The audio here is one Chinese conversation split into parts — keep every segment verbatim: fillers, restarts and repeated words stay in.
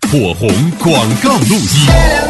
火红广告录音。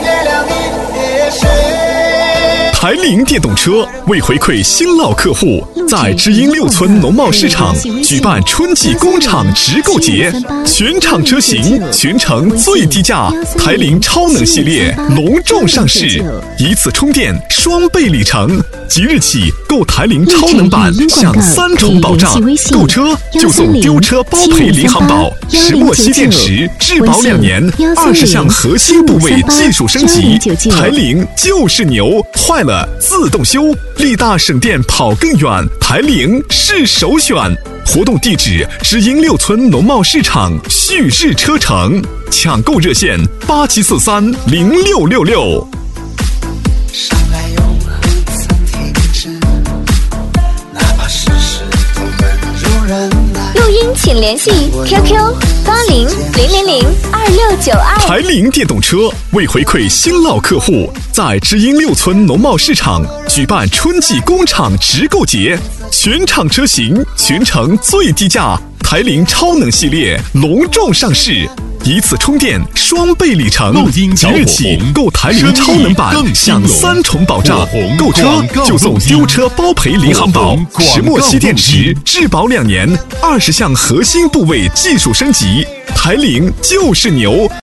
台铃电动车为回馈新老客户，在知音六村农贸市场举办春季工厂直购节，全场车型全程最低价，台铃超能系列隆重上市，一次充电双倍里程。即日起购台铃超能版享三重保障，购车就送丢车包赔零航保、石墨烯电池质保两年，二十项核心部位技术升级。台铃就是牛，坏了自动修，力大省电跑更远，台铃是首选。活动地址：知音六村农贸市场旭日车城，抢购热线：八七四三零六六六。 上来永恒曾停止，哪怕世事都能如人来。 录音请联系 Q Q 八零零零零二六九二。 台铃电动车为回馈新老客户，在知音六村农贸市场举办春季工厂直购节，全场车型全程最低价，台铃超能系列隆重上市。一次充电双倍里程，即日起购台铃超能版享三重保障，购车就送丢车包赔零航保、石墨烯电池质保两年，二十项核心部位技术升级。台铃就是牛。